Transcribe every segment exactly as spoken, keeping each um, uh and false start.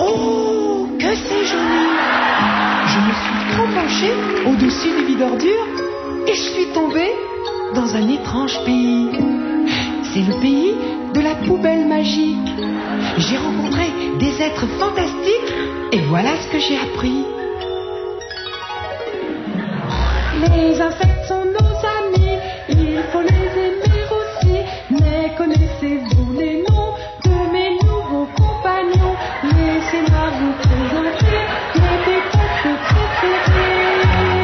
Oh, que c'est joli! Je me suis trop penchée au-dessus du vide ordure et je suis tombée dans un étrange pays. C'est le pays de la poubelle magique. J'ai rencontré des êtres fantastiques et voilà ce que j'ai appris. Les insectes sont nos amis, il faut les aimer aussi. Mais connaissez-vous les noms de mes nouveaux compagnons? Laissez-moi vous présenter mes pépettes préférées.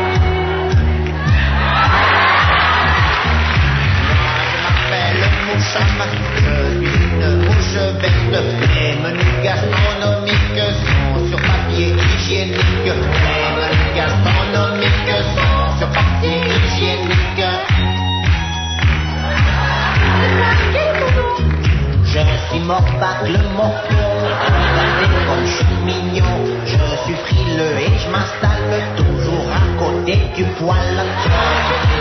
Je suis une mouche verte. Les menus gastronomiques sont sur papier hygiénique. Les menus gastronomiques sont sur papier hygiénique. Je suis morbacle morpion. Regardez comme je suis mignon. Je suis frileux et je m'installe toujours à côté du poêle.